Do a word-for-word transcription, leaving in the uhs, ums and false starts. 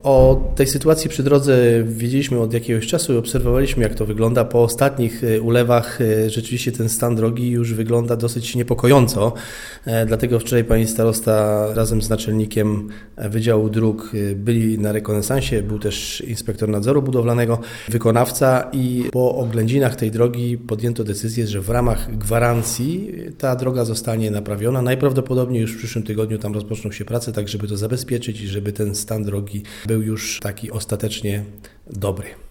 O tej sytuacji przy drodze wiedzieliśmy od jakiegoś czasu i obserwowaliśmy, jak to wygląda. Po ostatnich ulewach rzeczywiście ten stan drogi już wygląda dosyć niepokojąco. Dlatego wczoraj pani starosta razem z naczelnikiem Wydziału Dróg byli na rekonesansie. Był też inspektor nadzoru budowlanego, wykonawca i po oględzinach tej drogi podjęto decyzję, że w ramach gwarancji ta droga zostanie naprawiona. Najprawdopodobniej już w przyszłym tygodniu tam rozpoczną się prace, tak żeby to zabezpieczyć i żeby ten stan drogi był już taki ostatecznie dobry.